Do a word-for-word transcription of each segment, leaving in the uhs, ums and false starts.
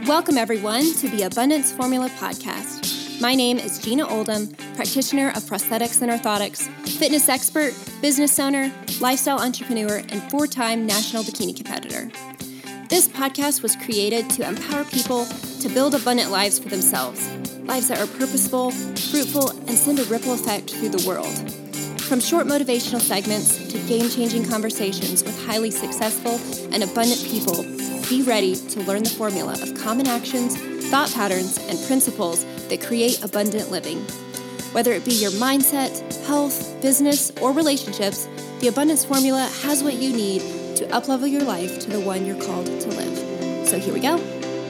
Welcome, everyone, to the Abundance Formula podcast. My name is Gina Oldham, practitioner of prosthetics and orthotics, fitness expert, business owner, lifestyle entrepreneur, and four-time national bikini competitor. This podcast was created to empower people to build abundant lives for themselves, lives that are purposeful, fruitful, and send a ripple effect through the world. From short motivational segments to game-changing conversations with highly successful and abundant people, be ready to learn the formula of common actions, thought patterns, and principles that create abundant living. Whether it be your mindset, health, business, or relationships, the Abundance Formula has what you need to uplevel your life to the one you're called to live. So here we go.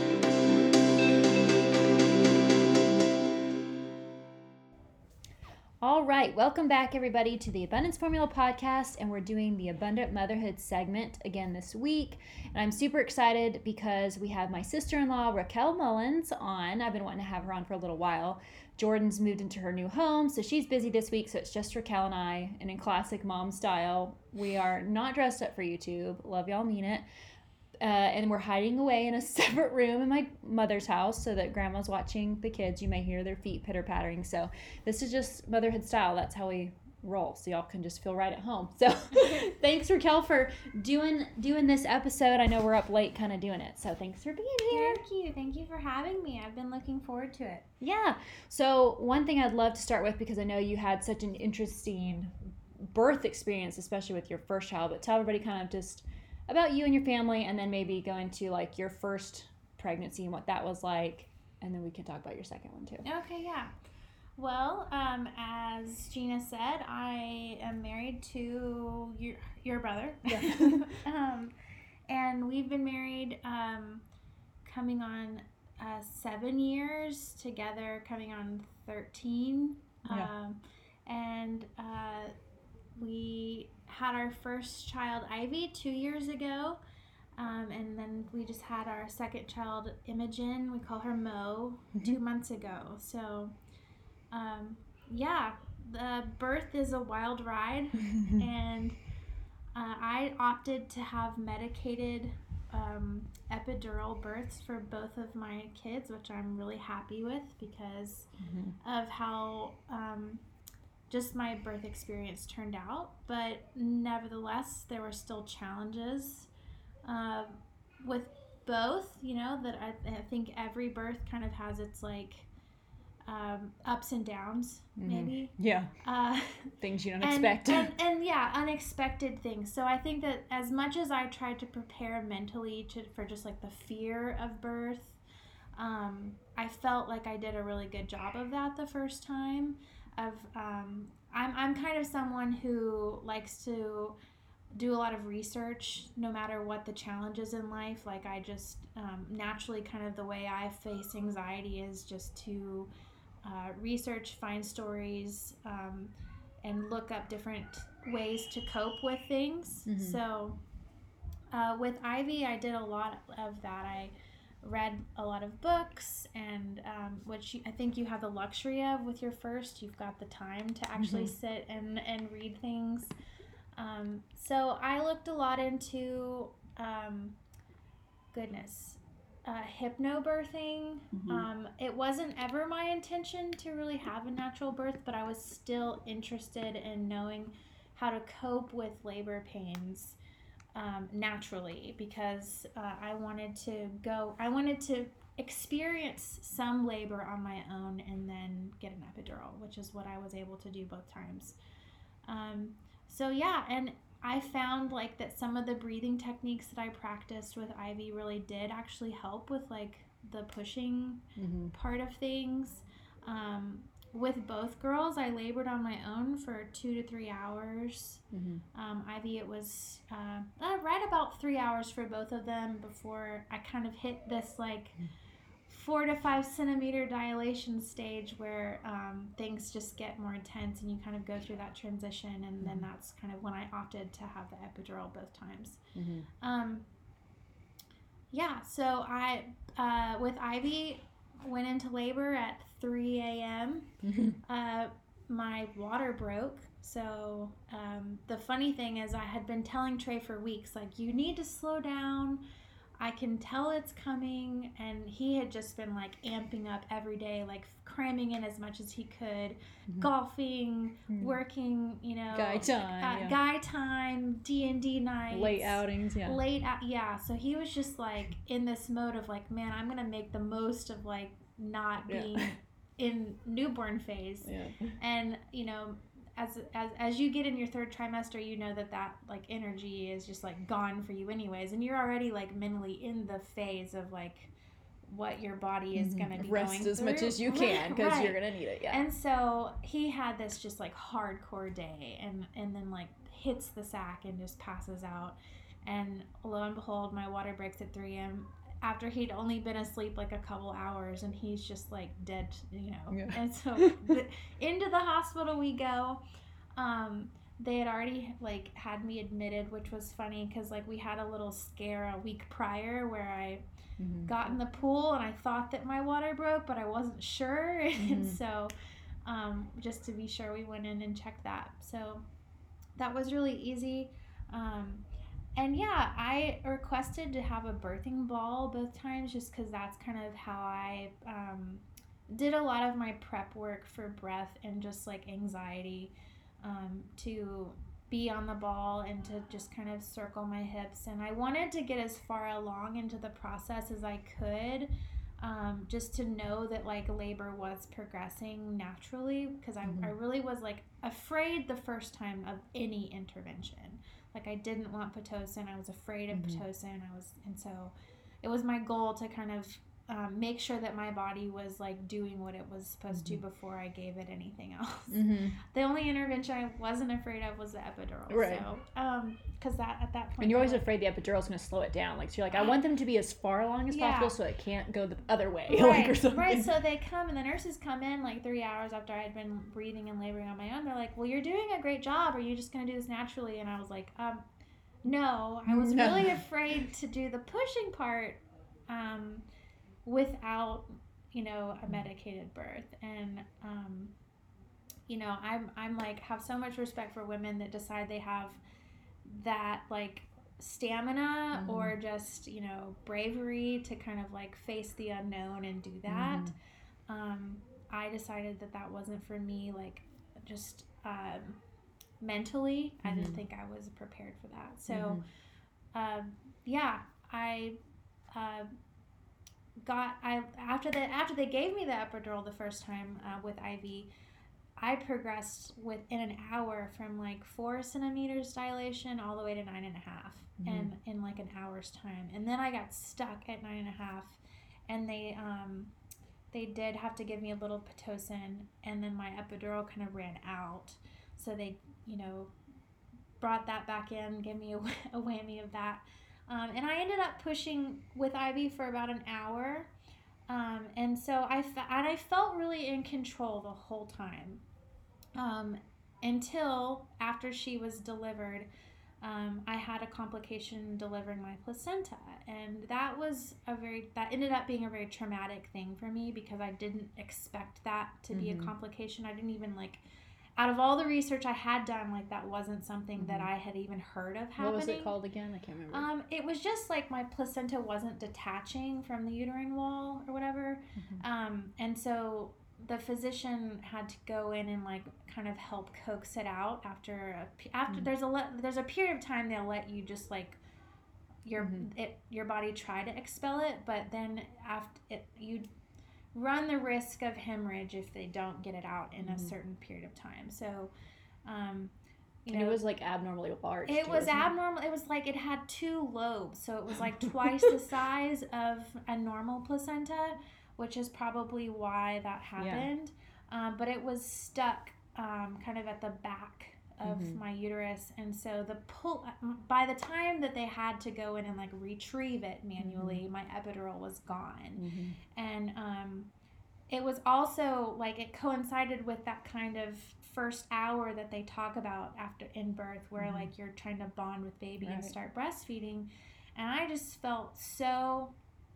All right, welcome back everybody to the Abundance Formula podcast, and we're doing the Abundant Motherhood segment again this week. And I'm super excited because we have my sister-in-law Raquel Mullins on. I've been wanting to have her on for a little while. Jordan's moved into her new home, so she's busy this week, so it's just Raquel and I. And in classic mom style, we are not dressed up for YouTube. Love y'all, mean it. Uh, and we're hiding away in a separate room in my mother's house so that grandma's watching the kids. You may hear their feet pitter-pattering. So this is just motherhood style. That's how we roll. So y'all can just feel right at home. So thanks, Raquel, for doing doing this episode. I know we're up late kind of doing it. So thanks for being here. Thank you. Thank you for having me. I've been looking forward to it. Yeah. So one thing I'd love to start with, because I know you had such an interesting birth experience, especially with your first child, but tell everybody kind of just about you and your family, and then maybe go into like your first pregnancy and what that was like, and then we can talk about your second one too. Okay, yeah. Well, um, as Gina said, I am married to your your brother. Yeah. um, and we've been married um, coming on uh, seven years together, coming on thirteen. Yeah. Um, and uh, we had our first child, Ivy, two years ago. Um, and then we just had our second child, Imogen. We call her Mo, mm-hmm. two months ago. So, um, yeah, the birth is a wild ride. and uh, I opted to have medicated um, epidural births for both of my kids, which I'm really happy with because mm-hmm. of how um, just my birth experience turned out. But nevertheless, there were still challenges uh, with both, you know, that I, I think every birth kind of has its like um, ups and downs, mm-hmm. maybe. Yeah. Uh, things you don't and, expect. And, and yeah, unexpected things. So I think that as much as I tried to prepare mentally to for just like the fear of birth, um, I felt like I did a really good job of that the first time. Of um, I'm I'm kind of someone who likes to do a lot of research no matter what the challenges in life. Like I just um, naturally kind of the way I face anxiety is just to uh, research, find stories, um, and look up different ways to cope with things. Mm-hmm. So uh, with Ivy, I did a lot of that. I read a lot of books, and um, which you, I think you have the luxury of with your first. You've got the time to actually mm-hmm. sit and, and read things. Um, so I looked a lot into, um, goodness, uh, hypnobirthing. Mm-hmm. Um, it wasn't ever my intention to really have a natural birth, but I was still interested in knowing how to cope with labor pains Um, naturally, because uh, I wanted to go, I wanted to experience some labor on my own and then get an epidural, which is what I was able to do both times. Um, so yeah, and I found like that some of the breathing techniques that I practiced with Ivy really did actually help with like the pushing mm-hmm. part of things. Um, With both girls, I labored on my own for two to three hours. Mm-hmm. Um, Ivy, it was uh, uh, right about three hours for both of them before I kind of hit this like four to five centimeter dilation stage where um, things just get more intense and you kind of go through that transition. And mm-hmm. then that's kind of when I opted to have the epidural both times. Mm-hmm. Um, yeah, so I, uh, with Ivy, went into labor at three a.m. Mm-hmm. Uh, my water broke. So um, the funny thing is I had been telling Trey for weeks, like, you need to slow down. I can tell it's coming, and he had just been like amping up every day, like cramming in as much as he could, mm-hmm. golfing, mm-hmm. working, you know, guy time, uh, yeah. guy time, D and D nights, late outings, yeah, late, out, yeah. So he was just like in this mode of like, man, I'm gonna make the most of like not being yeah. in newborn phase, yeah. and you know. As, as as you get in your third trimester, you know that that like energy is just like gone for you anyways, and you're already like mentally in the phase of like what your body is mm-hmm. going to be rest going as through. much as you can because right. you're going to need it. Yeah. And so he had this just like hardcore day, and and then like hits the sack and just passes out, and lo and behold, my water breaks at three a.m. after he'd only been asleep like a couple hours, and he's just like dead, you know. Yeah. And so the, into the hospital we go. Um, they had already like had me admitted, which was funny because like we had a little scare a week prior where I mm-hmm. got in the pool and I thought that my water broke, but I wasn't sure. Mm-hmm. And so um, just to be sure, we went in and checked that. So that was really easy. Um, And yeah, I requested to have a birthing ball both times just because that's kind of how I um, did a lot of my prep work for breath and just like anxiety um, to be on the ball and to just kind of circle my hips. And I wanted to get as far along into the process as I could um, just to know that like labor was progressing naturally because I, mm-hmm. I really was like afraid the first time of any intervention. Like I didn't want Pitocin. I was afraid of mm-hmm. Pitocin. I was, and so it was my goal to kind of um, make sure that my body was like doing what it was supposed mm-hmm. to before I gave it anything else. Mm-hmm. The only intervention I wasn't afraid of was the epidural. Right. So, um, because that at that point. And you're always like, afraid the epidural is going to slow it down. Like so, you're like, I want them to be as far along as yeah. possible, so it can't go the other way. Right. like, or something. Right. So they come, and the nurses come in like three hours after I had been breathing and laboring on my own. They're like, "Well, you're doing a great job. Are you just going to do this naturally?" And I was like, um. No, I was no. really afraid to do the pushing part um, without, you know, a medicated birth. And, um, you know, I'm, I'm like, have so much respect for women that decide they have that, like, stamina mm-hmm. or just, you know, bravery to kind of, like, face the unknown and do that. Mm-hmm. Um, I decided that that wasn't for me, like, just... Um, mentally mm-hmm. I didn't think I was prepared for that, so mm-hmm. uh, yeah I uh, got I after the after they gave me the epidural the first time uh, with I V, I progressed within an hour from like four centimeters dilation all the way to nine and a half mm-hmm. and in like an hour's time, and then I got stuck at nine and a half, and they um they did have to give me a little Pitocin, and then my epidural kind of ran out. So they, you know, brought that back in, gave me a, a whammy of that. Um, and I ended up pushing with I V for about an hour. Um, and so I, fe- and I felt really in control the whole time um, until after she was delivered. Um, I had a complication delivering my placenta. And that was a very, that ended up being a very traumatic thing for me because I didn't expect that to mm-hmm. be a complication. I didn't even like... Out of all the research I had done, like that wasn't something mm-hmm. that I had even heard of happening. What was it called again? I can't remember. Um, it was just like my placenta wasn't detaching from the uterine wall or whatever. Mm-hmm. Um, and so the physician had to go in and like kind of help coax it out after a, after mm-hmm. there's a le- there's a period of time they'll let you just like your mm-hmm. it your body try to expel it, but then after it you. run the risk of hemorrhage if they don't get it out in mm-hmm. a certain period of time. So, um, you and know, it was like abnormally large. It too, was abnormal. It? it was like it had two lobes, so it was like twice the size of a normal placenta, which is probably why that happened. Yeah. Um, but it was stuck um, kind of at the back of mm-hmm. my uterus, and so the pull. By the time that they had to go in and like retrieve it manually, mm-hmm. my epidural was gone, mm-hmm. and um, it was also like it coincided with that kind of first hour that they talk about after in birth, where mm-hmm. like you're trying to bond with baby right. and start breastfeeding, and I just felt so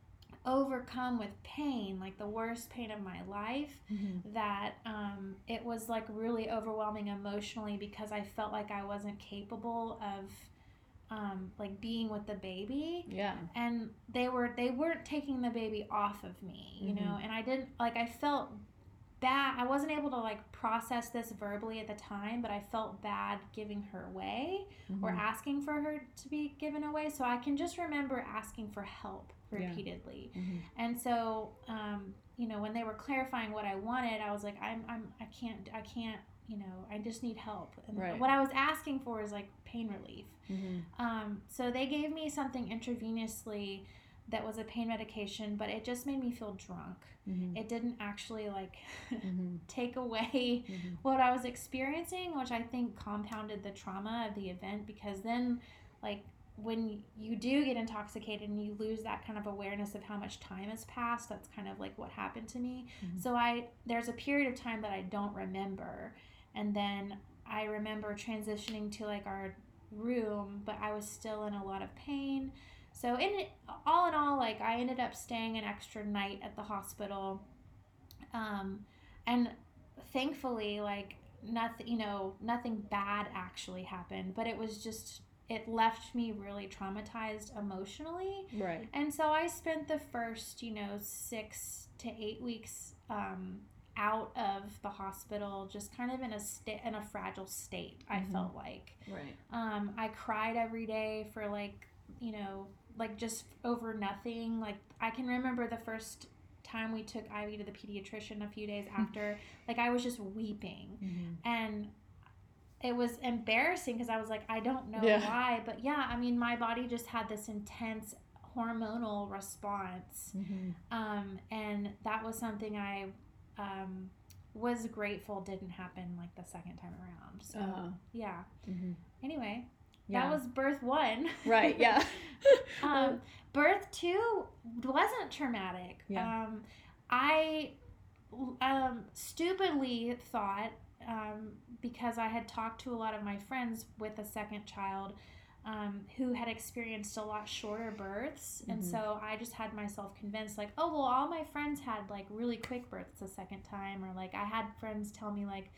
overcome with pain, like the worst pain of my life, mm-hmm. that um, it was like really overwhelming emotionally because I felt like I wasn't capable of um, like being with the baby. Yeah. And they were they weren't taking the baby off of me, you mm-hmm. know, and I didn't like I felt bad. I wasn't able to like process this verbally at the time, but I felt bad giving her away mm-hmm. or asking for her to be given away. So I can just remember asking for help repeatedly. Yeah. Mm-hmm. And so, um, you know, when they were clarifying what I wanted, I was like, I'm, I'm, I can't, I can't, you know, I just need help. And right. what I was asking for is like pain relief. Mm-hmm. Um, so they gave me something intravenously that was a pain medication, but it just made me feel drunk. Mm-hmm. It didn't actually like mm-hmm. take away mm-hmm. what I was experiencing, which I think compounded the trauma of the event, because then like when you do get intoxicated and you lose that kind of awareness of how much time has passed, that's kind of like what happened to me. Mm-hmm. So I there's a period of time that I don't remember, and then I remember transitioning to like our room, but I was still in a lot of pain. So in it, all in all, like I ended up staying an extra night at the hospital, um, and thankfully, like nothing, you know, nothing bad actually happened, but it was just, it left me really traumatized emotionally. Right. And so I spent the first, you know, six to eight weeks um, out of the hospital, just kind of in a sta- in a fragile state. I mm-hmm. felt like. Right. Um, I cried every day for like, you know. like just over nothing. Like I can remember the first time we took Ivy to the pediatrician a few days after, like I was just weeping mm-hmm. and it was embarrassing because I was like, I don't know yeah. why, but yeah, I mean, my body just had this intense hormonal response. Mm-hmm. Um, and that was something I, um, was grateful didn't happen like the second time around. So uh-huh. yeah. Mm-hmm. Anyway, yeah. That was birth one. Right, yeah. um, birth two wasn't traumatic. Yeah. Um, I um, stupidly thought, um, because I had talked to a lot of my friends with a second child um, who had experienced a lot shorter births. Mm-hmm. And so I just had myself convinced like, oh, well, all my friends had like really quick births the second time. Or like I had friends tell me like,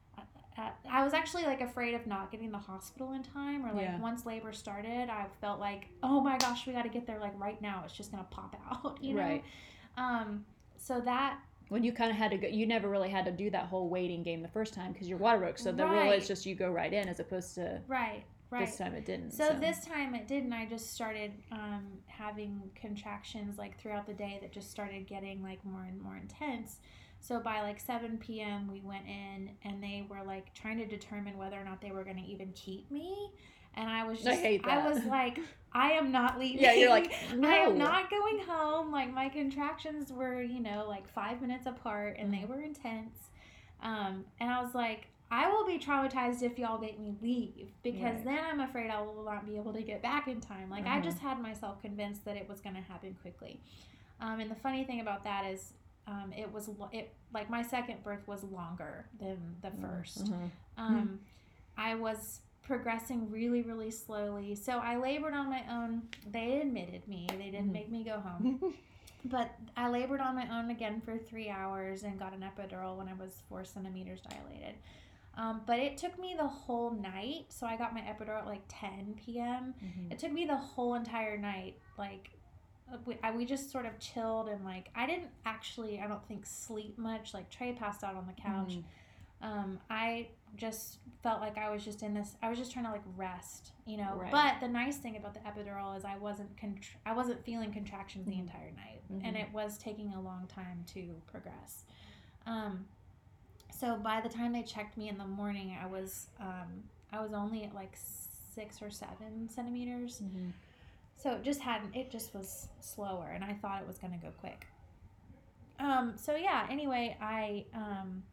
Uh, I was actually like afraid of not getting the hospital in time, or like yeah. once labor started, I felt like, oh my gosh, we got to get there like right now. It's just gonna pop out, you know. Right. Um. So that when you kind of had to go, you never really had to do that whole waiting game the first time because your water broke. So the right. rule is just you go right in, as opposed to right. Right. This time it didn't. So, so. this time it didn't. I just started um, having contractions like throughout the day that just started getting like more and more intense. So by like seven p.m. we went in and they were like trying to determine whether or not they were going to even keep me. And I was just, I hate that. I was like, I am not leaving. Yeah, you're like, no. I am not going home. Like my contractions were, you know, like five minutes apart and mm. they were intense. Um, and I was like, I will be traumatized if y'all make me leave, because right. then I'm afraid I will not be able to get back in time. Like uh-huh. I just had myself convinced that it was going to happen quickly. Um, and the funny thing about that is, Um, it was it like my second birth was longer than the first. Mm-hmm. Um, I was progressing really, really slowly. So I labored on my own. They admitted me. They didn't mm-hmm. make me go home. But I labored on my own again for three hours and got an epidural when I was four centimeters dilated. Um, but it took me the whole night. So I got my epidural at like ten p.m. Mm-hmm. It took me the whole entire night, like. We, I, we just sort of chilled and like I didn't actually I don't think sleep much. Like Trey passed out on the couch. Mm-hmm. Um, I just felt like I was just in this. I was just trying to like rest, you know. Right. But the nice thing about the epidural is I wasn't contr- I wasn't feeling contractions mm-hmm. the entire night, mm-hmm. and it was taking a long time to progress. Um, so by the time they checked me in the morning, I was um, I was only at like six or seven centimeters. Mm-hmm. So it just hadn't, it just was slower, and I thought it was going to go quick. Um, so yeah, anyway, I, um,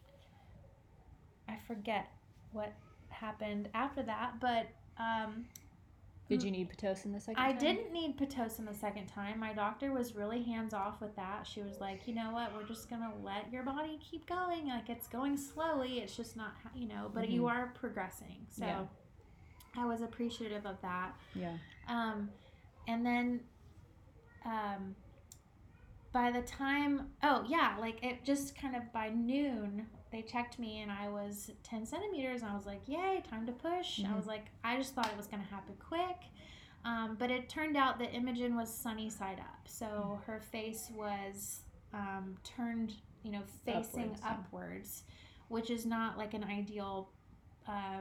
I forget what happened after that, but, um. Did you need Pitocin the second I time? I didn't need Pitocin the second time. My doctor was really hands off with that. She was like, you know what, we're just going to let your body keep going. Like, it's going slowly. It's just not, you know, but mm-hmm. you are progressing. So yeah. I was appreciative of that. Yeah. Um, and then, um, by the time, oh yeah, like it just kind of by noon, they checked me and I was ten centimeters, and I was like, yay, time to push. Mm-hmm. I was like, I just thought it was going to happen quick. Um, but it turned out that Imogen was sunny side up. So mm-hmm. her face was um, turned, you know, facing upwards, upwards yeah. which is not like an ideal, uh,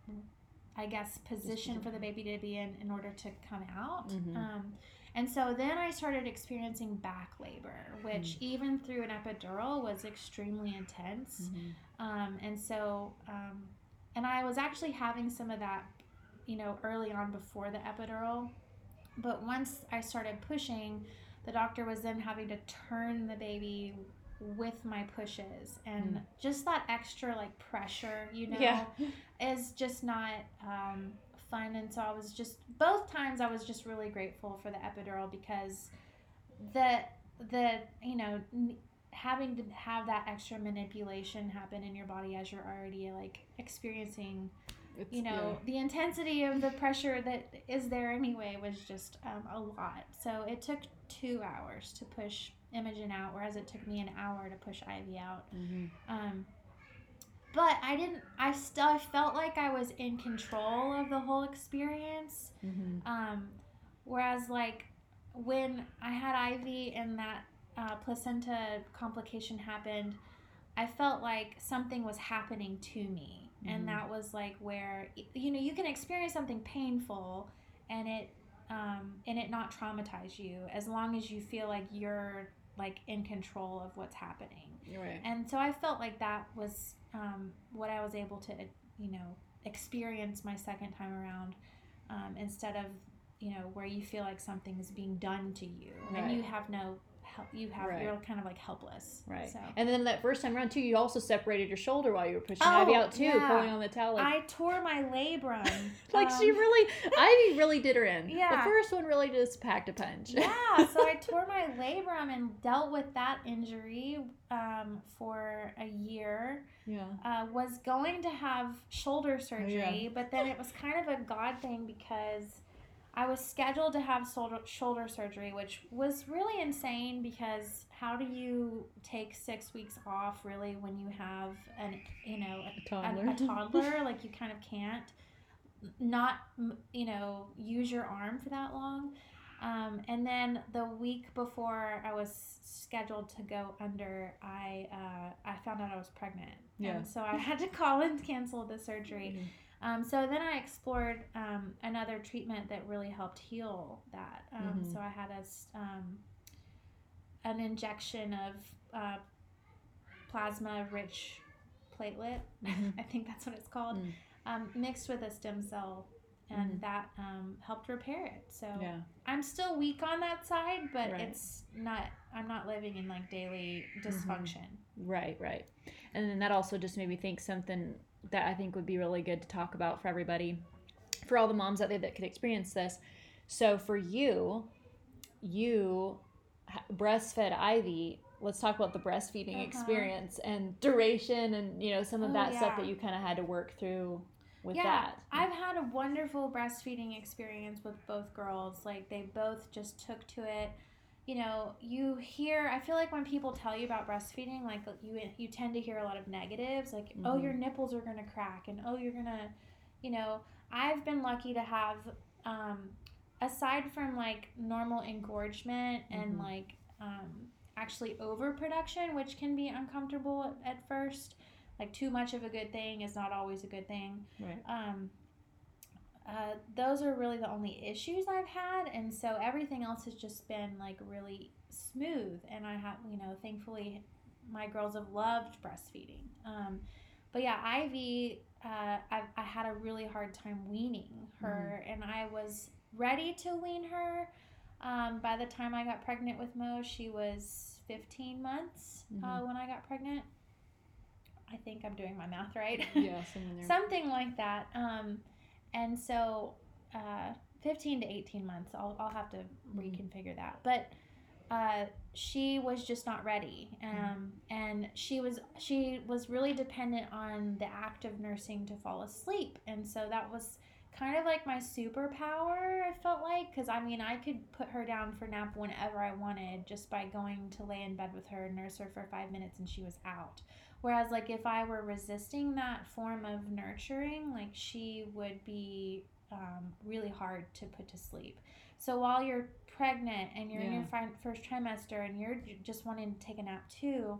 I guess, position for the baby to be in in order to come out. Mm-hmm. Um, and so then I started experiencing back labor, which mm-hmm. even through an epidural was extremely intense. Mm-hmm. Um, and so, um, and I was actually having some of that, you know, early on before the epidural. But once I started pushing, the doctor was then having to turn the baby with my pushes, and mm. just that extra like pressure, you know, yeah. is just not um, fun. And so I was just, both times I was just really grateful for the epidural, because the, the, you know, having to have that extra manipulation happen in your body as you're already like experiencing, it's, you know, yeah. the intensity of the pressure that is there anyway was just um, a lot. So it took two hours to push Imogen out, whereas it took me an hour to push Ivy out. Mm-hmm. Um, but I didn't, I still I felt like I was in control of the whole experience. Mm-hmm. Um, whereas like when I had Ivy and that uh, placenta complication happened, I felt like something was happening to me. Mm-hmm. And that was like where, you know, you can experience something painful and it, um, and it not traumatize you, as long as you feel like you're like in control of what's happening. Right. And so I felt like that was um, what I was able to, you know, experience my second time around, um, instead of, you know, where you feel like something is being done to you, right. and you have no help. You have right. you're kind of like helpless. Right. So. And then that first time around too, you also separated your shoulder while you were pushing oh, Ivy out too, yeah. pulling on the towel. Like, I tore my labrum. like um, she really, Ivy really did her in. Yeah. The first one really just packed a punch. Yeah. So I tore my labrum and dealt with that injury um, for a year. Yeah. Uh, was going to have shoulder surgery, oh, yeah. but then it was kind of a God thing, because I was scheduled to have shoulder, shoulder surgery, which was really insane, because how do you take six weeks off really when you have an, you know, a, a toddler, a, a toddler like you kind of can't not, you know, use your arm for that long. Um, and then the week before I was scheduled to go under, I, uh, I found out I was pregnant. Yeah. And so I had to call and cancel the surgery. Mm-hmm. Um, so then I explored um, another treatment that really helped heal that. Um, mm-hmm. So I had a, um, an injection of uh, plasma-rich platelet, mm-hmm. I think that's what it's called, mm. um, mixed with a stem cell, and mm-hmm. that um, helped repair it. So yeah. I'm still weak on that side, but right. it's not, I'm not living in like daily dysfunction. Mm-hmm. Right, right. And then that also just made me think something that I think would be really good to talk about for everybody, for all the moms out there that could experience this. So for you, you breastfed Ivy. Let's talk about the breastfeeding uh-huh. experience and duration, and you know some of oh, that yeah. stuff that you kind of had to work through with yeah, that. I've had a wonderful breastfeeding experience with both girls. Like they both just took to it. You know, you hear, I feel like when people tell you about breastfeeding, like you you tend to hear a lot of negatives, like, mm-hmm. oh, your nipples are going to crack, and oh, you're going to, you know, I've been lucky to have, um, aside from like normal engorgement mm-hmm. and like um, actually overproduction, which can be uncomfortable at, at first, like too much of a good thing is not always a good thing. Right. Um, Uh, those are really the only issues I've had, and so everything else has just been like really smooth, and I have, you know, thankfully my girls have loved breastfeeding. Um, but yeah, Ivy, uh, I, I had a really hard time weaning her, mm-hmm. and I was ready to wean her. Um, by the time I got pregnant with Mo, she was fifteen months mm-hmm. uh, when I got pregnant. I think I'm doing my math right. Yeah, something there. Something like that. Um, And so, uh, fifteen to eighteen months, I'll, I'll have to mm-hmm. reconfigure that. But, uh, she was just not ready. Um, mm-hmm. and she was, she was really dependent on the act of nursing to fall asleep. And so that was kind of like my superpower, I felt like, cause I mean, I could put her down for nap whenever I wanted just by going to lay in bed with her and nurse her for five minutes and she was out. Whereas, like, if I were resisting that form of nurturing, like, she would be um, really hard to put to sleep. So while you're pregnant and you're yeah. in your fi- first trimester and you're just wanting to take a nap too,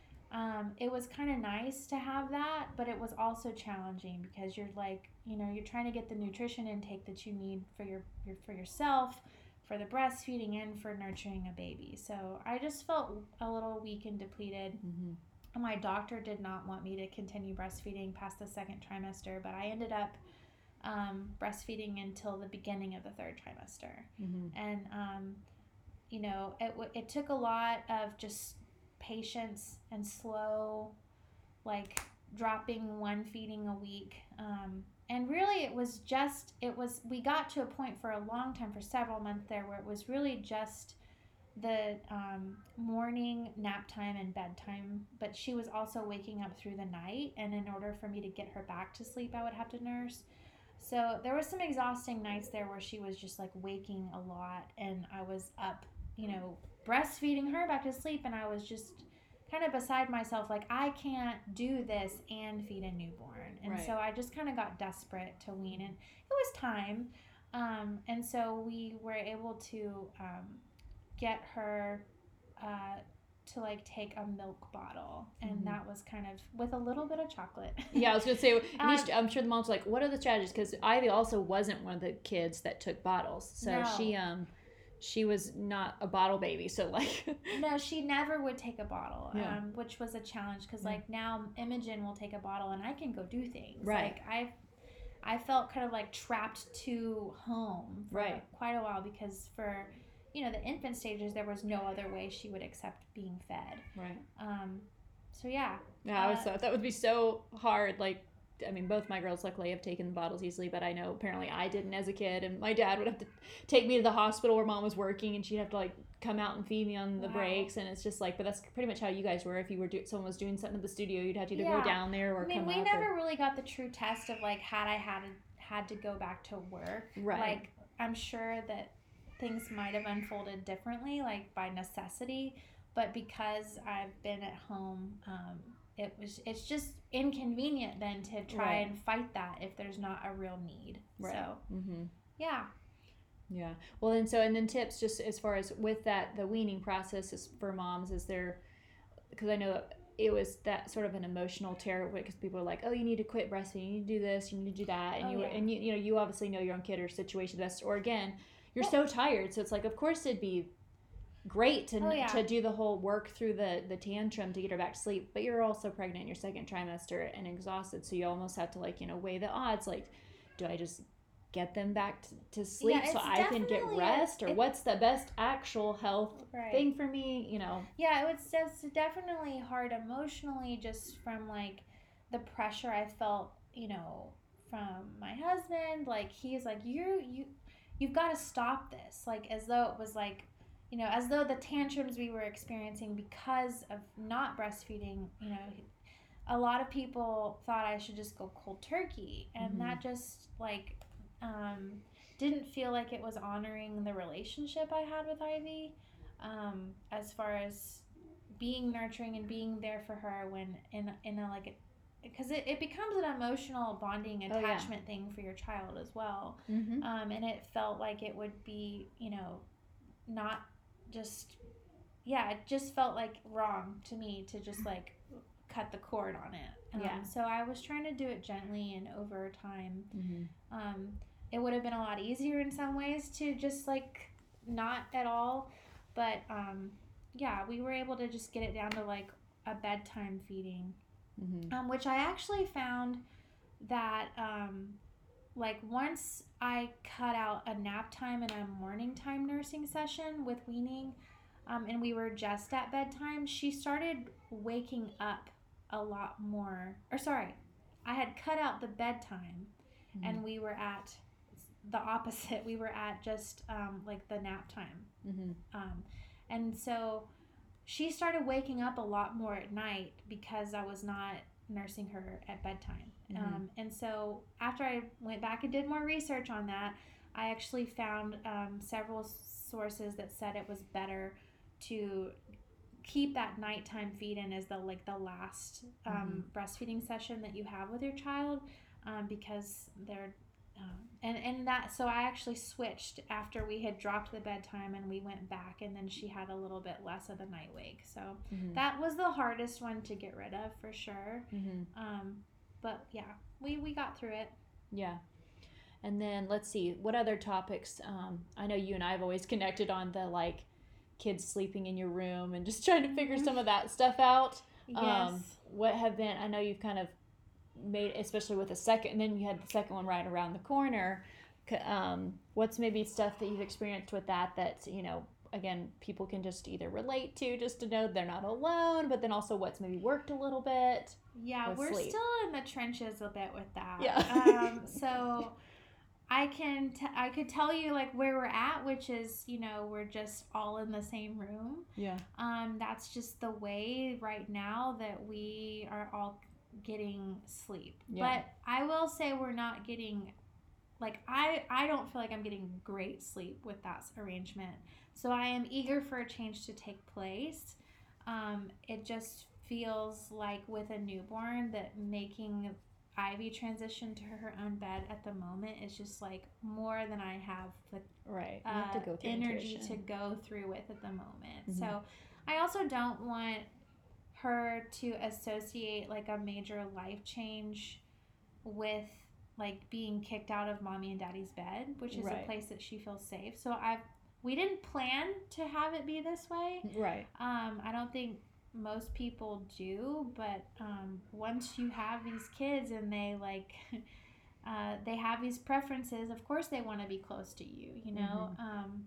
um, it was kind of nice to have that, but it was also challenging because you're like, you know, you're trying to get the nutrition intake that you need for your, your for yourself, for the breastfeeding, and for nurturing a baby. So I just felt a little weak and depleted. Mm-hmm. My doctor did not want me to continue breastfeeding past the second trimester, but I ended up um, breastfeeding until the beginning of the third trimester. Mm-hmm. And, um, you know, it, w- it took a lot of just patience and slow, like dropping one feeding a week. Um, and really it was just, it was, we got to a point for a long time, for several months there, where it was really just the um, morning nap time and bedtime, but she was also waking up through the night, and in order for me to get her back to sleep, I would have to nurse. So there was some exhausting nights there where she was just like waking a lot, and I was up, you know, breastfeeding her back to sleep, and I was just kind of beside myself, like, I can't do this and feed a newborn. And right. so I just kind of got desperate to wean, and it was time. Um, and so we were able to um, get her uh, to like take a milk bottle, and mm-hmm. that was kind of with a little bit of chocolate. Yeah, I was gonna say, um, I'm sure the mom's like, what are the strategies? Because Ivy also wasn't one of the kids that took bottles, so no. she um she was not a bottle baby, so like no, she never would take a bottle, yeah. um, which was a challenge because yeah. like now Imogen will take a bottle and I can go do things. Right. Like I, I felt kind of like trapped to home for right. quite a while because for, you know, the infant stages there was no other way she would accept being fed. Right. Um. So yeah. Yeah, uh, I was thought that would be so hard. Like, I mean, both my girls luckily have taken the bottles easily, but I know apparently I didn't as a kid, and my dad would have to take me to the hospital where mom was working, and she'd have to like come out and feed me on the wow. breaks, and it's just like, but that's pretty much how you guys were. If you were do- someone was doing something at the studio, you'd have to either yeah. go down there or I mean, come we up. never or... really got the true test of like had I had had to go back to work. Right. Like I'm sure that things might have unfolded differently, like by necessity, but because I've been at home, um, it was it's just inconvenient then to try right. and fight that if there's not a real need. Right. So mm-hmm. yeah. Yeah. Well, and so and then tips just as far as with that the weaning process is for moms, is there, because I know it was that sort of an emotional terror because people are like, oh, you need to quit breastfeeding, you need to do this, you need to do that, and oh, you yeah. and you you know you obviously know your own kid or situation best, or again you're well, so tired, so it's like of course it'd be great to oh, yeah. to do the whole work through the the tantrum to get her back to sleep, but you're also pregnant in your second trimester and exhausted, so you almost have to like you know weigh the odds, like do I just get them back to, to sleep yeah, so I can get rest, or it, what's the best actual health right. thing for me, you know? Yeah, it was it's definitely hard emotionally, just from like the pressure I felt, you know, from my husband. Like he's like, you you you've got to stop this, like as though it was like, you know, as though the tantrums we were experiencing because of not breastfeeding, you know, a lot of people thought I should just go cold turkey, and mm-hmm. that just like um, didn't feel like it was honoring the relationship I had with Ivy, um, as far as being nurturing and being there for her when in in a like, because it, it becomes an emotional bonding attachment oh, yeah. thing for your child as well, mm-hmm. um, and it felt like it would be, you know, not just, yeah, it just felt like wrong to me to just like cut the cord on it. Um, yeah. So I was trying to do it gently and over time. Mm-hmm. Um, it would have been a lot easier in some ways to just like not at all, but um, yeah, we were able to just get it down to like a bedtime feeding, mm-hmm. um, which I actually found that um, like once I cut out a nap time and a morning time nursing session with weaning, um, and we were just at bedtime, she started waking up a lot more, or sorry, I had cut out the bedtime, mm-hmm. and we were at the opposite. We were at just um, like the nap time. Mm-hmm. Um, and so she started waking up a lot more at night because I was not nursing her at bedtime. Mm-hmm. Um, and so after I went back and did more research on that, I actually found um, several sources that said it was better to keep that nighttime feed in as the like the last um, mm-hmm. breastfeeding session that you have with your child, um, because they're um, and and that so I actually switched after we had dropped the bedtime and we went back, and then she had a little bit less of the night wake. So mm-hmm. that was the hardest one to get rid of for sure. Mm-hmm. Um, but yeah, we we got through it. Yeah. And then let's see, what other topics? Um, I know you and I have always connected on the like kids sleeping in your room and just trying to figure some of that stuff out. Yes. Um, what have been, I know you've kind of made, especially with the second, and then you had the second one right around the corner. Um, what's maybe stuff that you've experienced with that that, you know, again, people can just either relate to, just to know they're not alone, but then also what's maybe worked a little bit. Yeah, we're sleep. still in the trenches a bit with that. Yeah. um, so I can t- I could tell you like where we're at, which is, you know, we're just all in the same room. Yeah. Um, that's just the way right now that we are all getting sleep. Yeah. But I will say we're not getting, like, I, I don't feel like I'm getting great sleep with that arrangement. So I am eager for a change to take place. Um, it just feels like with a newborn that making Ivy transition to her own bed at the moment is just like more than I have the right. uh, have to go through energy intuition. to go through with at the moment. Mm-hmm. So I also don't want her to associate like a major life change with like being kicked out of mommy and daddy's bed, which is right. a place that she feels safe. So I've we didn't plan to have it be this way. Right. Um, I don't think most people do, but um, once you have these kids and they like uh, they have these preferences, of course they want to be close to you, you know. Mm-hmm. Um,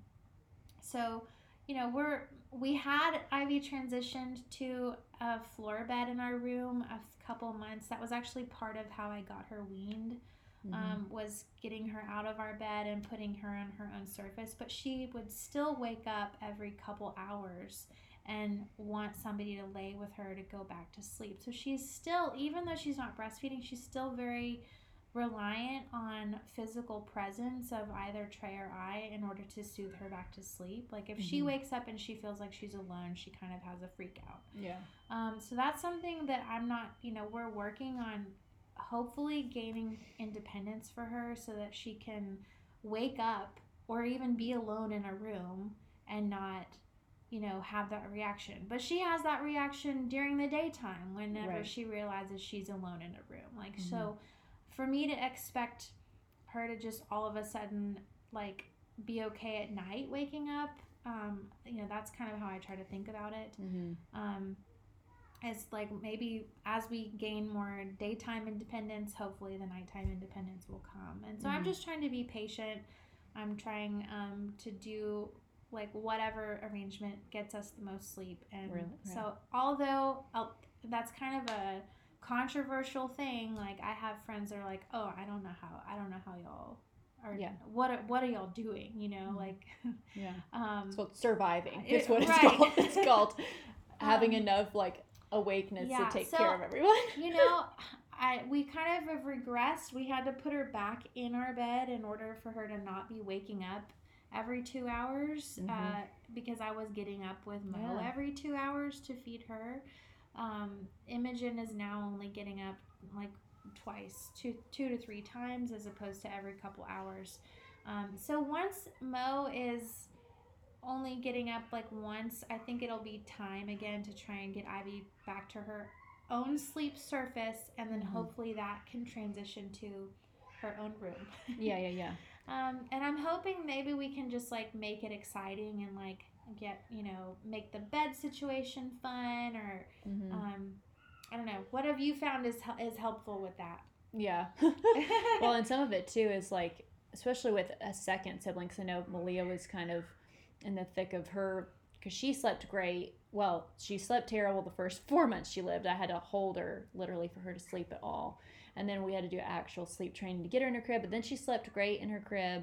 so you know we're we had Ivy transitioned to a floor bed in our room a couple months. That was actually part of how I got her weaned. Mm-hmm. Um, was getting her out of our bed and putting her on her own surface, but she would still wake up every couple hours and want somebody to lay with her to go back to sleep. So she's still, even though she's not breastfeeding, she's still very reliant on physical presence of either Trey or I in order to soothe her back to sleep. Like if mm-hmm. she wakes up and she feels like she's alone, she kind of has a freak out. Yeah. Um, so that's something that I'm not, you know, we're working on hopefully gaining independence for her so that she can wake up or even be alone in a room and not, you know, have that reaction. But she has that reaction during the daytime whenever right. she realizes she's alone in a room. Like, mm-hmm. so for me to expect her to just all of a sudden, like, be okay at night waking up, um, you know, that's kind of how I try to think about it. Mm-hmm. Um, it's like maybe as we gain more daytime independence, hopefully the nighttime independence will come. And so mm-hmm. I'm just trying to be patient. I'm trying um, to do like whatever arrangement gets us the most sleep. And really? Yeah. So although I'll, that's kind of a controversial thing, like I have friends that are like, oh, I don't know how, I don't know how y'all are, yeah. what, are, what are y'all doing? You know, mm-hmm. like, yeah. um, it's called surviving. It's it, what it's right. called. It's called having um, enough like awakeness yeah, to take so, care of everyone. You know, I we kind of have regressed. We had to put her back in our bed in order for her to not be waking up every two hours mm-hmm. uh, because I was getting up with Mo yeah. every two hours to feed her. Um, Imogen is now only getting up like twice, two, two to three times as opposed to every couple hours. Um, so once Mo is only getting up like once, I think it'll be time again to try and get Ivy back to her own sleep surface, and then mm-hmm. hopefully that can transition to her own room. yeah, yeah, yeah. Um, and I'm hoping maybe we can just like make it exciting and like get, you know, make the bed situation fun or, mm-hmm. um, I don't know. What have you found is is helpful with that? Yeah. Well, and some of it too is like, especially with a second sibling, because I know Malia was kind of in the thick of her, because she slept great. Well, she slept terrible the first four months she lived. I had to hold her literally for her to sleep at all. And then we had to do actual sleep training to get her in her crib. But then she slept great in her crib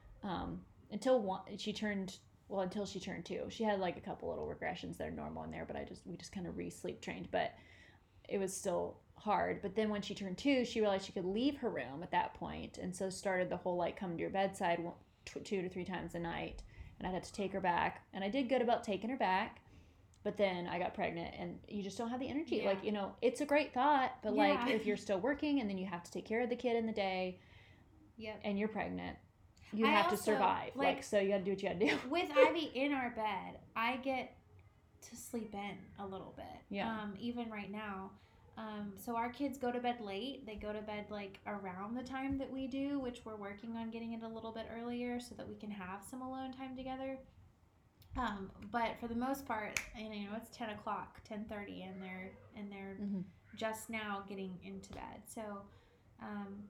um, until one, she turned, well, until she turned two. She had like a couple little regressions that are normal in there, but I just, we just kind of re-sleep trained. But it was still hard. But then when she turned two, she realized she could leave her room at that point. And so started the whole like come to your bedside two to three times a night. And I'd have to take her back. And I did good about taking her back. but then I got pregnant, and you just don't have the energy. Yeah. Like, you know, it's a great thought, but Yeah. like if you're still working and then you have to take care of the kid in the day, Yep. and you're pregnant, you I have to also, survive. Like, like- so you got to do what you got to do. With Ivy in our bed, I get to sleep in a little bit. Yeah. Um, even right now. Um, so our kids go to bed late. They go to bed like around the time that we do, which we're working on getting it a little bit earlier so that we can have some alone time together. Um, but for the most part, and you know, it's ten o'clock, ten thirty, and they're and they're Mhm. just now getting into bed. So, um,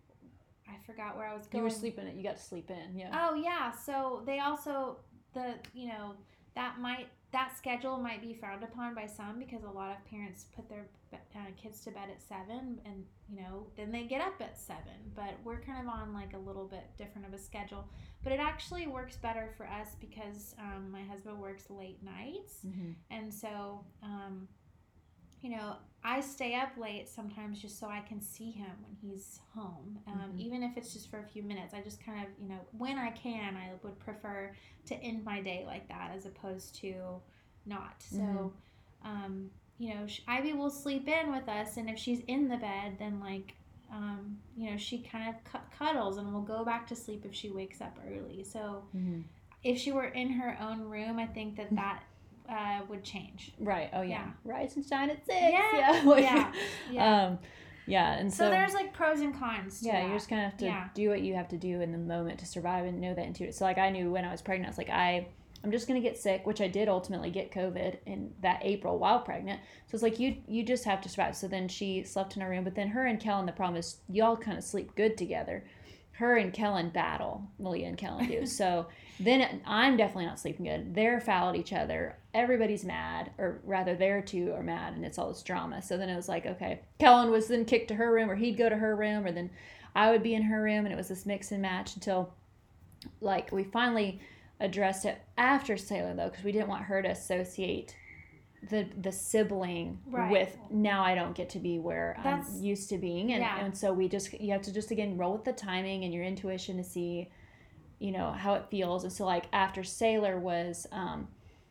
I forgot where I was going. You were sleeping it. You got to sleep in. Yeah. Oh yeah. So they also the you know that might that schedule might be frowned upon by some because a lot of parents put their uh, kids to bed at seven, and you know then they get up at seven. But we're kind of on like a little bit different of a schedule. But it actually works better for us because um, my husband works late nights, Mm-hmm. and so um, you know I stay up late sometimes just so I can see him when he's home, um, Mhm. even if it's just for a few minutes. I just kind of, you know, when I can, I would prefer to end my day like that as opposed to not. So, Mhm. um, you know, sh- Ivy will sleep in with us, and if she's in the bed, then like, um, you know, she kind of cu- cuddles and will go back to sleep if she wakes up early. So, Mm-hmm. if she were in her own room, I think that that uh, would change. Right. Oh yeah. Yeah. Rise and shine at six. Yeah. Yeah. Yeah. Yeah. Um, yeah. And So, so, there's like pros and cons to yeah, that. you just kind of have to Yeah. do what you have to do in the moment to survive and know that intuitive. So like I knew when I was pregnant, I was like, I, I'm just gonna get sick, which I did ultimately get COVID in that April while pregnant. So it's like you, you just have to survive. So then she slept in her room, but then her and Kellen, the problem is y'all kind of sleep good together. Her and Kellen battle, Malia and Kellen do. So then I'm definitely not sleeping good. They're foul at each other. Everybody's mad, or rather, their two are mad, and it's all this drama. So then it was like, okay, Kellen was then kicked to her room, or he'd go to her room, or then I would be in her room, and it was this mix and match until, like, we finally addressed it after Sailor, though, because we didn't want her to associate the the sibling Right. with now I don't get to be where That's- I'm used to being, and yeah. and so we just you have to just again roll with the timing and your intuition to see, you know, how it feels. And so like after Sailor was, um,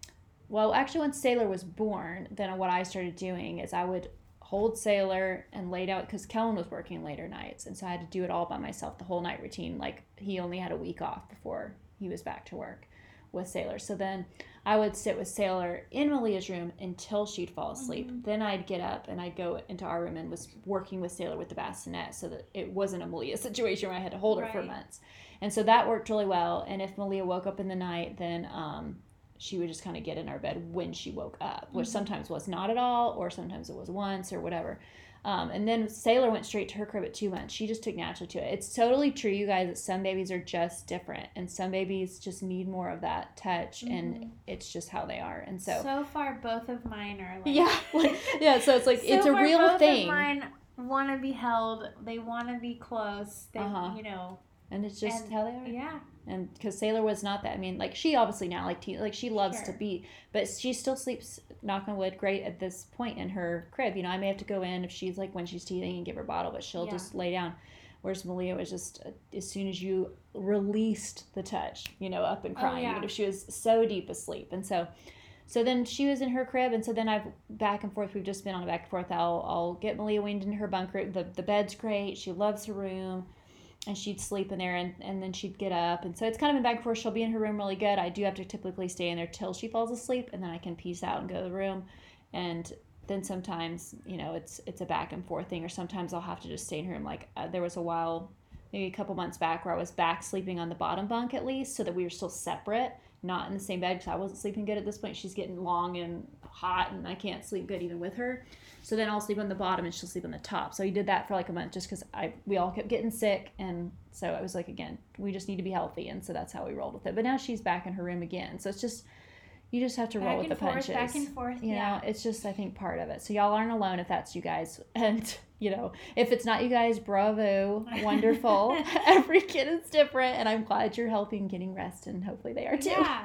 well actually when Sailor was born, then what I started doing is I would hold Sailor and laid out because Kellen was working later nights, and so I had to do it all by myself, the whole night routine. Like he only had a week off before he was back to work with Sailor. So then I would sit with Sailor in Malia's room until she'd fall asleep. Mm-hmm. Then I'd get up and I'd go into our room and was working with Sailor with the bassinet so that it wasn't a Malia situation where I had to hold her for Right. months. And so that worked really well. And if Malia woke up in the night, then um, she would just kind of get in our bed when she woke up, which Mm-hmm. sometimes was not at all, or sometimes it was once or whatever. Um, and then Sailor went straight to her crib at two months. She just took naturally to it. It's totally true, you guys, that some babies are just different, and some babies just need more of that touch, and it's just how they are. And so, So far, both of mine are like yeah, like, yeah. So it's like so it's a far, real both thing, Of mine want to be held. They want to be close. They, Uh-huh. you know, and it's just and- how they are. yeah. And because Sailor was not that. I mean, like she obviously now like te- like she loves Sure. to be, but she still sleeps. Knock on wood, great at this point in her crib. You know, I may have to go in if she's like when she's teething and give her a bottle, but she'll Yeah. just lay down. Whereas Malia was just uh, as soon as you released the touch, you know, up and Oh, crying, yeah. even if she was so deep asleep. And so, so then she was in her crib, and so then I've back and forth. We've just been on a back and forth. I'll I'll get Malia weaned into her bunk room. The the bed's great. She loves her room. And she'd sleep in there, and, and then she'd get up. And so it's kind of been back and forth. She'll be in her room really good. I do have to typically stay in there till she falls asleep, and then I can peace out and go to the room. And then sometimes, you know, it's it's a back and forth thing, or sometimes I'll have to just stay in her room. Like uh, there was a while, maybe a couple months back, where I was back sleeping on the bottom bunk at least, so that we were still separate, not in the same bed, because I wasn't sleeping good at this point. She's getting long and hot, and I can't sleep good even with her. So then I'll sleep on the bottom and she'll sleep on the top. So we did that for like a month just because I we all kept getting sick. And so I was like, again, we just need to be healthy. And so that's how we rolled with it. But now she's back in her room again. So it's just, you just have to Back roll with and the forth, punches. back and forth, You yeah. know, it's just, I think, part of it. So y'all aren't alone if that's you guys. And, you know, if it's not you guys, bravo, wonderful. Every kid is different. And I'm glad you're healthy and getting rest. And hopefully they are too. Yeah.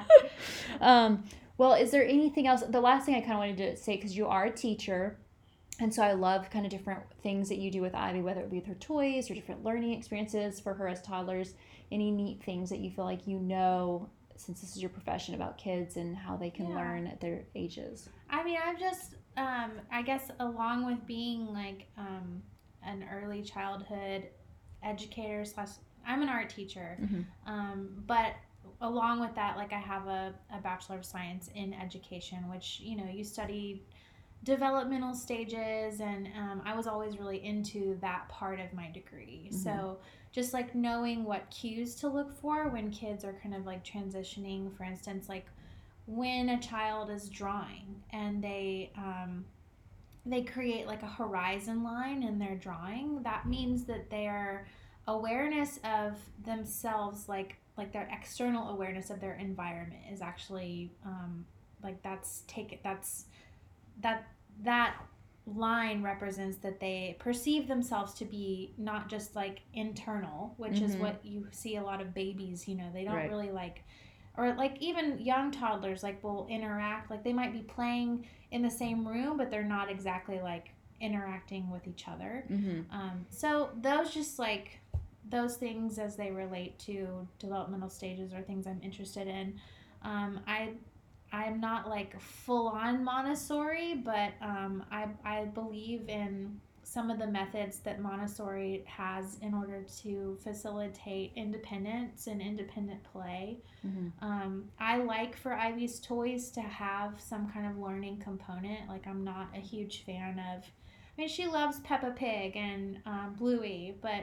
um, well, is there anything else? The last thing I kind of wanted to say, because you are a teacher, and so I love kind of different things that you do with Ivy, whether it be with her toys or different learning experiences for her as toddlers. Any neat things that you feel like you know since this is your profession, about kids and how they can Yeah. learn at their ages? I mean, I've just, um, I guess, along with being like um, an early childhood educator slash, I'm an art teacher, Mm-hmm. um, but along with that, like I have a, a Bachelor of Science in Education, which, you know, you study developmental stages, and um, I was always really into that part of my degree. Mhm. So just like knowing what cues to look for when kids are kind of like transitioning, for instance, like when a child is drawing and they um, they create like a horizon line in their drawing, that means that their awareness of themselves, like like their external awareness of their environment, is actually um, like that's take that's that that line represents that they perceive themselves to be not just like internal, which is Mhm. what you see a lot of babies, you know, they don't Right. really like, or like even young toddlers like will interact, like they might be playing in the same room but they're not exactly like interacting with each other. Mm-hmm. Um, so those just like those things as they relate to developmental stages are things I'm interested in. Um, I I'm not like full on Montessori, but um, I I believe in some of the methods that Montessori has in order to facilitate independence and independent play. Mm-hmm. Um, I like for Ivy's toys to have some kind of learning component. Like I'm not a huge fan of, I mean, she loves Peppa Pig and um, Bluey, but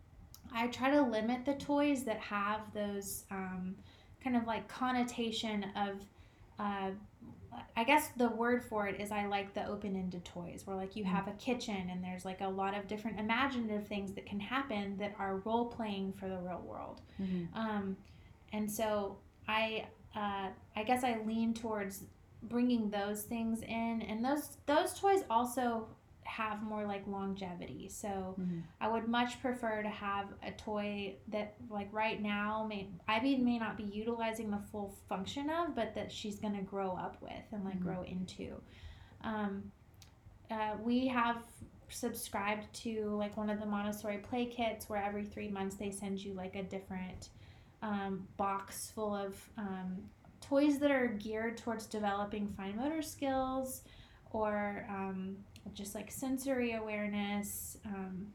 I try to limit the toys that have those um, kind of like connotation of, uh, I guess the word for it is I like the open-ended toys where like you have a kitchen and there's like a lot of different imaginative things that can happen that are role-playing for the real world. Mm-hmm. Um, and so I, uh, I guess I lean towards bringing those things in, and those those toys also have more like longevity. So Mm-hmm. I would much prefer to have a toy that like right now may Ivy may not be utilizing the full function of, but that she's gonna grow up with and like Mhm. grow into. Um, uh, we have subscribed to like one of the Montessori play kits where every three months they send you like a different um, box full of um, toys that are geared towards developing fine motor skills or um, just like sensory awareness um,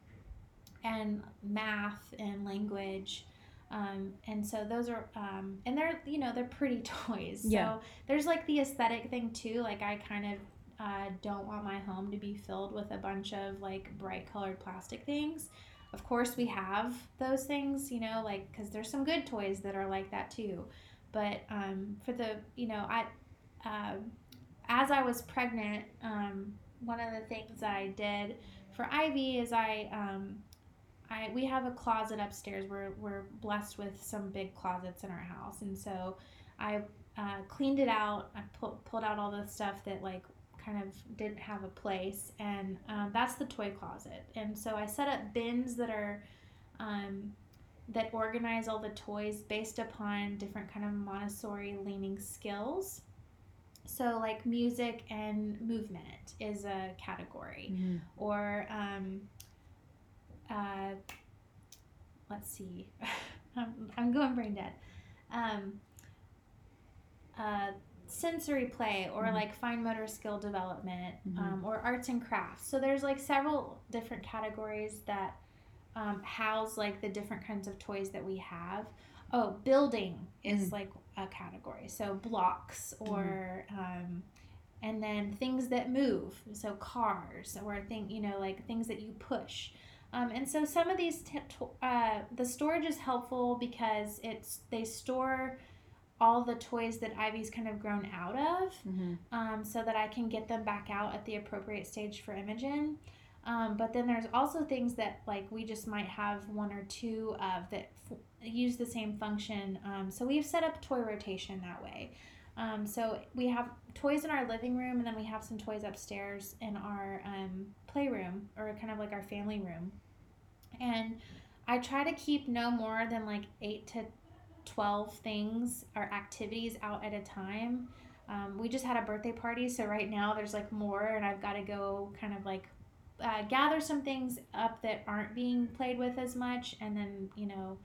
and math and language. Um, and so those are, um, and they're, you know, they're pretty toys. Yeah. So there's like the aesthetic thing too. Like I kind of uh, don't want my home to be filled with a bunch of like bright colored plastic things. Of course we have those things, you know, like, cause there's some good toys that are like that too. But um, for the, you know, I, uh, as I was pregnant, um, one of the things I did for Ivy is I, um, I we have a closet upstairs. We're we're blessed with some big closets in our house, and so I uh, cleaned it out. I pu- pulled out all the stuff that like kind of didn't have a place, and um, that's the toy closet. And so I set up bins that are um, that organize all the toys based upon different kind of Montessori leaning skills. So like music and movement is a category, Mm-hmm. or um, uh, let's see, I'm, I'm going brain dead. Um, uh, sensory play, or Mhm. like fine motor skill development, Mhm. um, or arts and crafts. So there's like several different categories that um, house like the different kinds of toys that we have. Oh, building is Mm. like a category. So blocks, or um, and then things that move. So cars, or thing, you know, like things that you push. Um, and so some of these, t- to- uh, the storage is helpful because it's they store all the toys that Ivy's kind of grown out of, Mm-hmm. um, so that I can get them back out at the appropriate stage for Imogen. Um, but then there's also things that like we just might have one or two of that f- use the same function. Um, so we've set up toy rotation that way. Um, so we have toys in our living room, and then we have some toys upstairs in our um, playroom, or kind of like our family room. And I try to keep no more than like eight to twelve things or activities out at a time. Um, we just had a birthday party, so right now there's like more, and I've got to go kind of like uh, gather some things up that aren't being played with as much, and then, you know,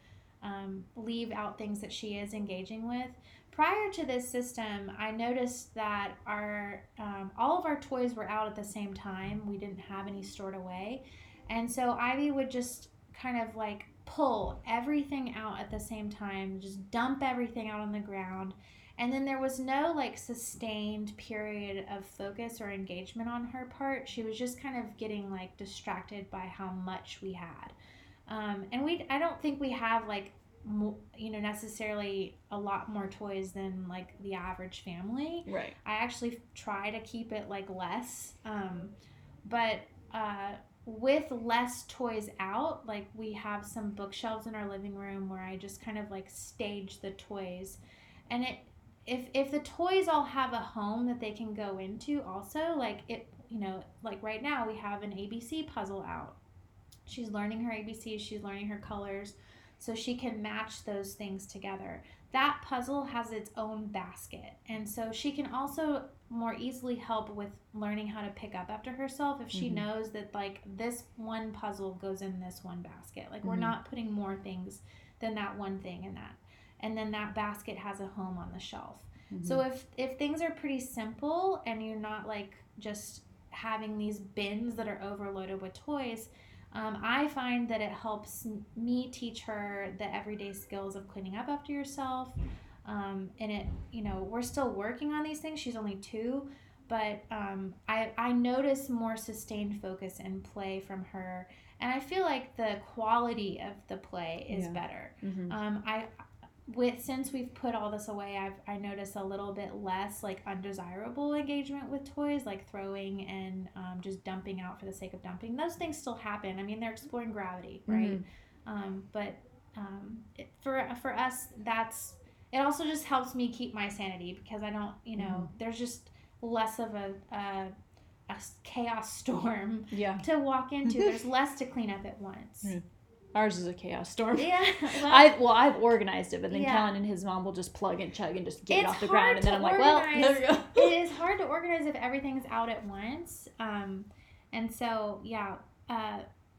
um, leave out things that she is engaging with. Prior to this system, I noticed that our um, all of our toys were out at the same time. We didn't have any stored away. And so Ivy would just kind of like pull everything out at the same time, just dump everything out on the ground. And then there was no like sustained period of focus or engagement on her part. She was just kind of getting like distracted by how much we had. Um, and we, I don't think we have like, you know, necessarily a lot more toys than like the average family. Right. I actually try to keep it like less. Um, but uh, with less toys out, like we have some bookshelves in our living room where I just kind of like stage the toys. And it, if if the toys all have a home that they can go into also, like it, you know, like right now we have an A B C puzzle out. She's learning her A B Cs, she's learning her colors, so she can match those things together. That puzzle has its own basket, and so she can also more easily help with learning how to pick up after herself if she mm-hmm. knows that like this one puzzle goes in this one basket. Like mm-hmm. we're not putting more things than that one thing in that. And then that basket has a home on the shelf. Mm-hmm. So if if things are pretty simple and you're not like just having these bins that are overloaded with toys, Um, I find that it helps me teach her the everyday skills of cleaning up after yourself. Um, and it, you know, we're still working on these things. She's only two, but um, I, I notice more sustained focus and play from her. And I feel like the quality of the play is yeah. better. Mm-hmm. Um, I, with, since we've put all this away, I've, I notice a little bit less like undesirable engagement with toys, like throwing and um, just dumping out for the sake of dumping. Those things still happen. I mean, they're exploring gravity, right? Mm-hmm. Um, but um, it, for for us, that's, it also just helps me keep my sanity because I don't, you know, mm-hmm. there's just less of a, a, a chaos storm yeah. to walk into. There's less to clean up at once. Mm. Ours is a chaos storm. Yeah. Well, I well, I've organized it, but then yeah. Kellen and his mom will just plug and chug and just get it's it off the ground, and then I'm organize. like, well, there we go. It is hard to organize if everything's out at once. Um, and so yeah, uh,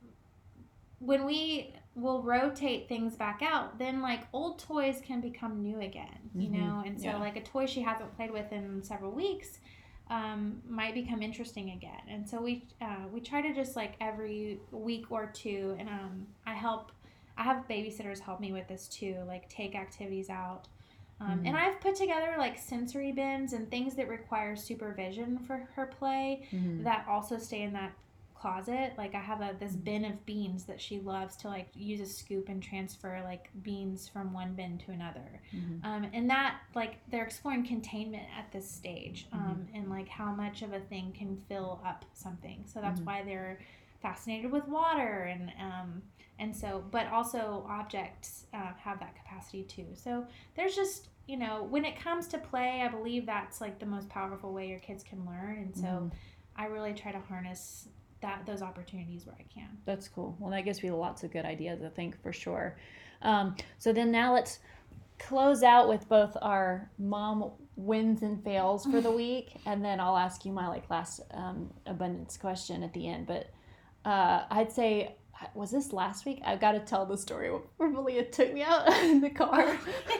when we will rotate things back out, then like old toys can become new again, you mm-hmm. know. And so yeah. like a toy she hasn't played with in several weeks. Um, might become interesting again. And so we uh, we try to just like every week or two, and um, I help, I have babysitters help me with this too, like take activities out. Um, mm-hmm. And I've put together like sensory bins and things that require supervision for her play mm-hmm. that also stay in that closet. Like I have a this bin of beans that she loves to like use a scoop and transfer like beans from one bin to another. Mm-hmm. Um, and that like they're exploring containment at this stage um, mm-hmm. and like how much of a thing can fill up something. So that's mm-hmm. why they're fascinated with water and um, and so but also objects uh, have that capacity too. So there's just, you know, when it comes to play, I believe that's like the most powerful way your kids can learn. And so mm-hmm. I really try to harness that those opportunities where I can. That's cool. Well, that gives me lots of good ideas, I think, for sure. Um, so then now let's close out with both our mom wins and fails for the week, and then I'll ask you my like last um, abundance question at the end. But uh, I'd say, was this last week? I've got to tell the story where Malia took me out in the car.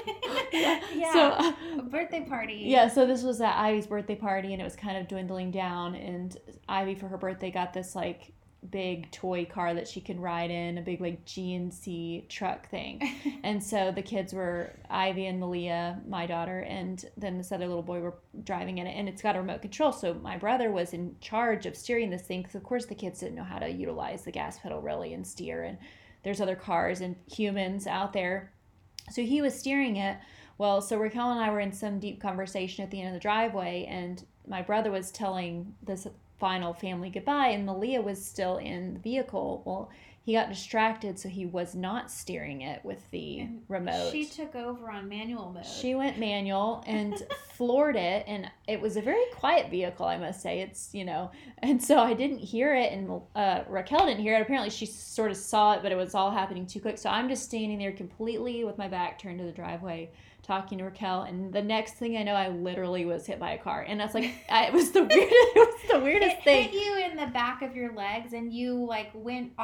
yeah. yeah. So, uh, a birthday party. Yeah. So this was at Ivy's birthday party, and it was kind of dwindling down. And Ivy, for her birthday, got this like big toy car that she could ride in, a big like G M C truck thing. And so the kids were, Ivy and Malia, my daughter, and then this other little boy were driving in it, and it's got a remote control. So my brother was in charge of steering this thing because of course the kids didn't know how to utilize the gas pedal really and steer, and there's other cars and humans out there. So he was steering it. Well, so Raquel and I were in some deep conversation at the end of the driveway, and my brother was telling this final family goodbye, and Malia was still in the vehicle. Well, he got distracted, so he was not steering it with the and remote. She took over on manual mode. She went manual and floored it, and it was a very quiet vehicle, I must say. It's, you know, and so I didn't hear it, and uh, Raquel didn't hear it. Apparently she sort of saw it, but it was all happening too quick. So I'm just standing there completely with my back turned to the driveway, talking to Raquel, and the next thing I know, I literally was hit by a car, and that's like, I, it was the weirdest, it was the weirdest it thing. It hit you in the back of your legs, and you like went off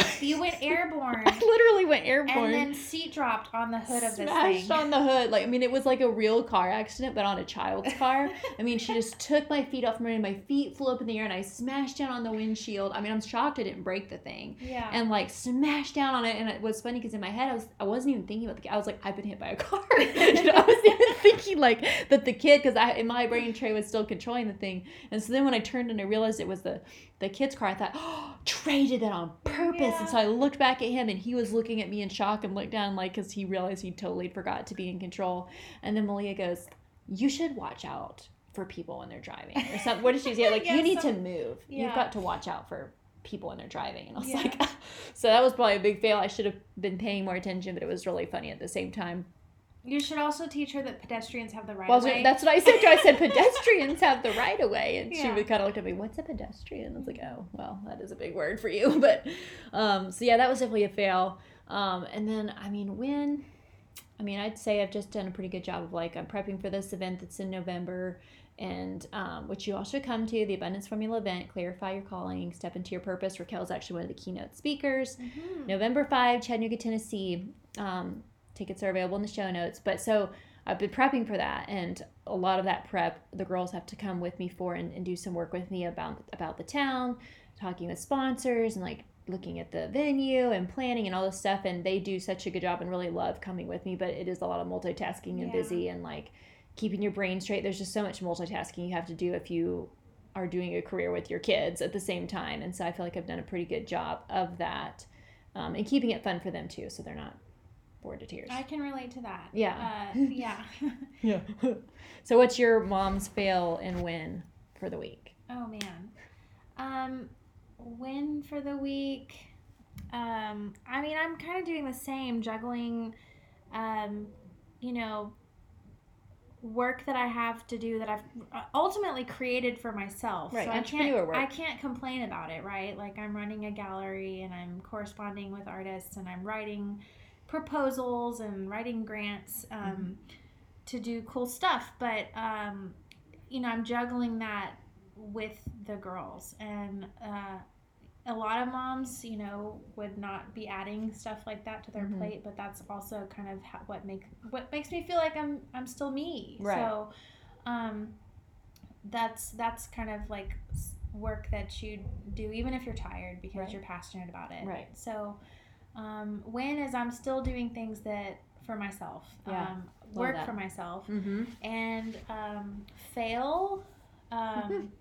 You went airborne. I literally went airborne. And then seat dropped on the hood of this thing. Smashed on the hood. Like, I mean, it was like a real car accident, but on a child's car. I mean, she just took my feet off me, and my feet flew up in the air, and I smashed down on the windshield. I mean, I'm shocked I didn't break the thing. Yeah. And like smashed down on it, and it was funny because in my head, I was I wasn't even thinking about the kid. I was like, I've been hit by a car. You know, I wasn't even thinking like that the kid, because I in my brain Trey was still controlling the thing. And so then when I turned and I realized it was the the kid's car, I thought, oh, Trey did that on purpose. Yeah. And so I looked back at him, and he was looking at me in shock and looked down, like, because he realized he totally forgot to be in control. And then Malia goes, you should watch out for people when they're driving. Or something. What did she say? Like, Yeah, you need so, to move. yeah. You've got to watch out for people when they're driving. And I was Yeah. like, so that was probably a big fail. I should have been paying more attention, but it was really funny at the same time. You should also teach her that pedestrians have the right Well, of way. that's what I said to her. I said, pedestrians have the right of way. And she Yeah. would kind of looked at me, what's a pedestrian? I was like, oh, well, that is a big word for you. But, um, so yeah, that was definitely a fail. Um, and then, I mean, when, I mean, I'd say I've just done a pretty good job of like, I'm prepping for this event that's in November, and um, which you all should come to, the Abundance Formula event, Clarify Your Calling, Step Into Your Purpose. Raquel's actually one of the keynote speakers. Mm-hmm. November fifth, Chattanooga, Tennessee. Um, tickets are available in the show notes. But so I've been prepping for that, and a lot of that prep the girls have to come with me for and, and do some work with me about about the town, talking with sponsors and like looking at the venue and planning and all this stuff. And they do such a good job and really love coming with me, but it is a lot of multitasking and Yeah. busy and like keeping your brain straight. There's just so much multitasking you have to do if you are doing a career with your kids at the same time. And so I feel like I've done a pretty good job of that, um, and keeping it fun for them too, so they're not bored to tears. I can relate to that. Yeah. Uh, yeah. Yeah. So what's your mom's fail and win for the week? Oh man. Um, win for the week. Um, I mean, I'm kind of doing the same, juggling, um, you know, work that I have to do that I've ultimately created for myself. Right, So I entrepreneur can't, work. I can't complain about it, right? Like I'm running a gallery and I'm corresponding with artists and I'm writing proposals and writing grants um, Mm-hmm. to do cool stuff. But, um, you know, I'm juggling that with the girls. And uh, a lot of moms, you know, would not be adding stuff like that to their Mhm. plate, but that's also kind of ha- what make what makes me feel like I'm I'm still me. Right. So, um, that's that's kind of like s- work that you do even if you're tired because Right. you're passionate about it. Right. So, um, win is I'm still doing things that for myself. Yeah. Um, Love work that. for myself. Mm-hmm. And um, fail. Um,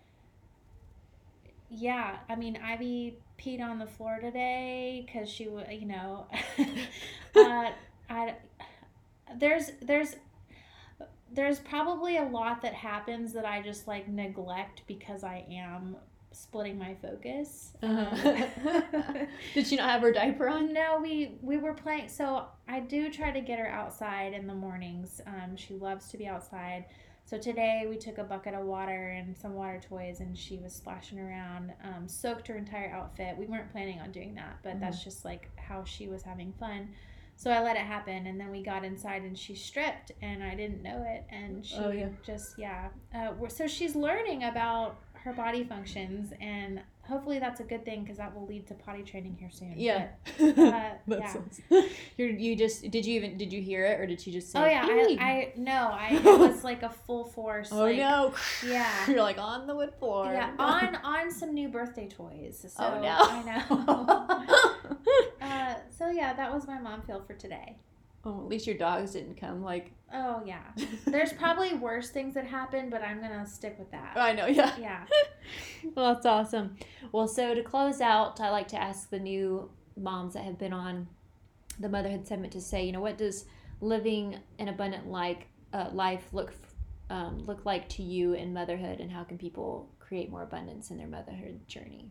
yeah, I mean, Ivy peed on the floor today because she, wa- you know, uh, I, there's there's there's probably a lot that happens that I just like neglect because I am splitting my focus. Uh-huh. Um, Did she not have her diaper on? no, we we were playing. So I do try to get her outside in the mornings. Um, she loves to be outside. So today we took a bucket of water and some water toys, and she was splashing around, um, soaked her entire outfit. We weren't planning on doing that, but Mhm. that's just like how she was having fun. So I let it happen, and then we got inside, and she stripped, and I didn't know it, and she Oh, yeah. just yeah. Uh, we're- so she's learning about her body functions, and hopefully that's a good thing because that will lead to potty training here soon. Yeah. But, uh, That yeah. sounds- You're, you just did you even did you hear it or did she just say? Oh yeah, "Hey." I, I no, I it was like a full force. Oh like, no! Yeah. You're like on the wood floor. Yeah, on on some new birthday toys. So Oh no! I know. uh, so yeah, that was my mom feel for today. Oh, at least your dogs didn't come. Like Oh yeah, there's probably worse things that happened, but I'm gonna stick with that. I know, yeah. Yeah. Well, that's awesome. Well, so to close out, I like to ask the new moms that have been on the Motherhood Segment to say, you know, what does living an abundant like uh, life look um, look like to you in motherhood, and how can people create more abundance in their motherhood journey?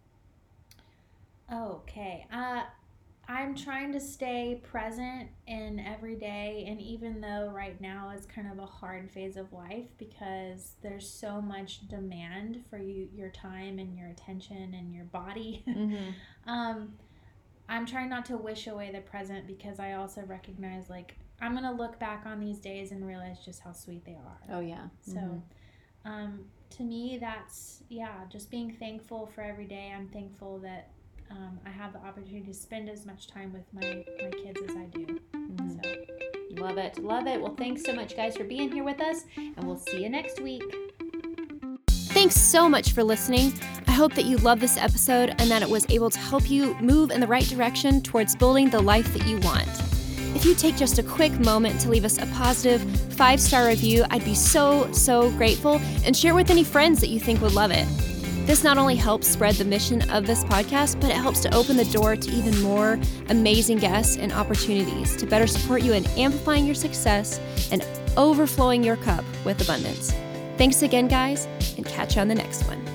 Okay. Uh, I'm trying to stay present in every day, and even though right now is kind of a hard phase of life because there's so much demand for you, your time and your attention and your body, Mm-hmm. um, I'm trying not to wish away the present because I also recognize like I'm gonna look back on these days and realize just how sweet they are. Oh yeah. So, Mhm. um, to me, that's yeah, just being thankful for every day. I'm thankful that um, I have the opportunity to spend as much time with my, my kids as I do. Mm-hmm. So. Love it. Love it. Well, thanks so much, guys, for being here with us, and we'll see you next week. Thanks so much for listening. I hope that you love this episode and that it was able to help you move in the right direction towards building the life that you want. If you take just a quick moment to leave us a positive five-star review, I'd be so, so grateful, and share with any friends that you think would love it. This not only helps spread the mission of this podcast, but it helps to open the door to even more amazing guests and opportunities to better support you in amplifying your success and overflowing your cup with abundance. Thanks again, guys, and catch you on the next one.